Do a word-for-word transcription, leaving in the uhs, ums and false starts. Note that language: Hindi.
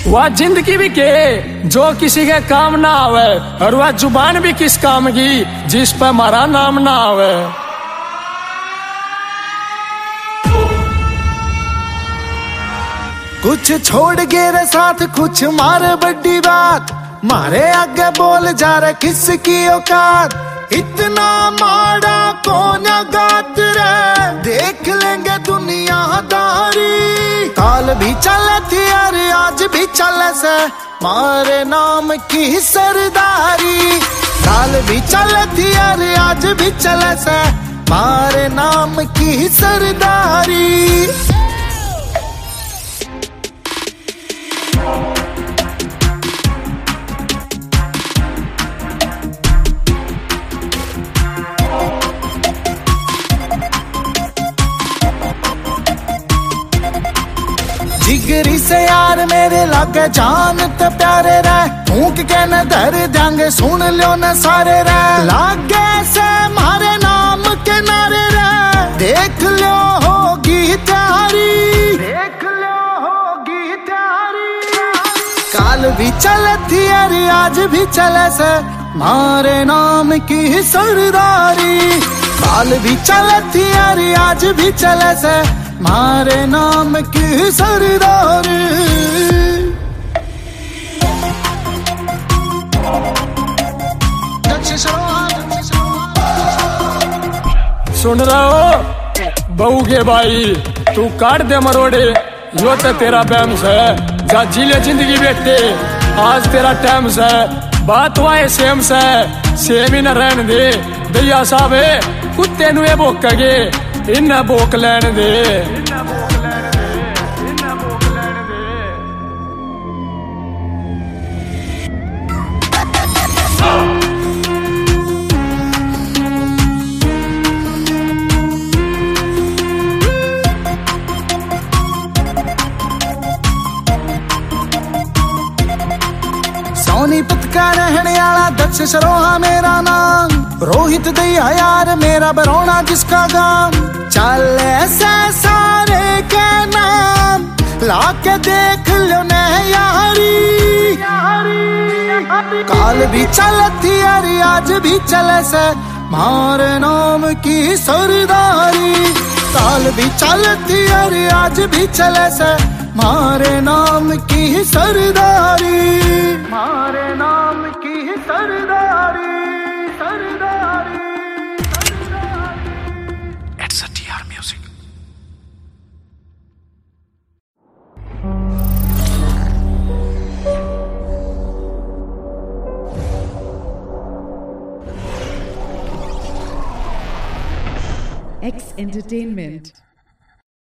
वह जिंदगी भी के जो किसी के काम ना आवे, और वह जुबान भी किस काम की जिस पर हमारा नाम ना आवे। कुछ छोड़ गे रे साथ कुछ मारे बड़ी बात, मारे आगे बोल जा रहे किसकी औकात। इतना माड़ा कौन गात रे, देख लेंगे दुनियादारी। काल भी चले थी अरे आज भी चले से, मारे नाम की सरदारी। काल भी चले थी अरे आज भी चले से, मारे नाम की सरदारी। जिगरी से यार मेरे लागे जान ते प्यारे रह, फूक के न धर देंगे सुन लो न सारे रह। लागे से मारे नाम के नारे रह, देख लो होगी तैयारी, देख लो होगी तैयारी। काल भी चले थी अरे आज भी चले से, मारे नाम की सरदारी। काल भी चले थी अरे आज भी चले से, मारे नाम की सरदारी। सुन रहे हो बहू के भाई, तू काट दे मरोड़े, यो तो तेरा बैम से जा जिले जिंदगी बेटे। आज तेरा टाइम से बात हुआ है सेम से, सेम ही न रहने दे भैया साहब है। कुत्ते नुए भोक के इन्ना भोक लैन दे। सोनीपत का रहने वाला दक्ष सरोहा मेरा नाम, रोहित दैया यार मेरा बरौना जिसका गांव। चल ऐसे सारे के नाम लाके देख लो न यारी। काल भी चलती अरे आज भी चले से, मारे नाम की सरदारी। काल भी चलती अरे आज भी चले से, मारे नाम की सरदारी। मारे नाम की सरदारी, सरदारी, सरदारी। It's a T R Music. X Entertainment.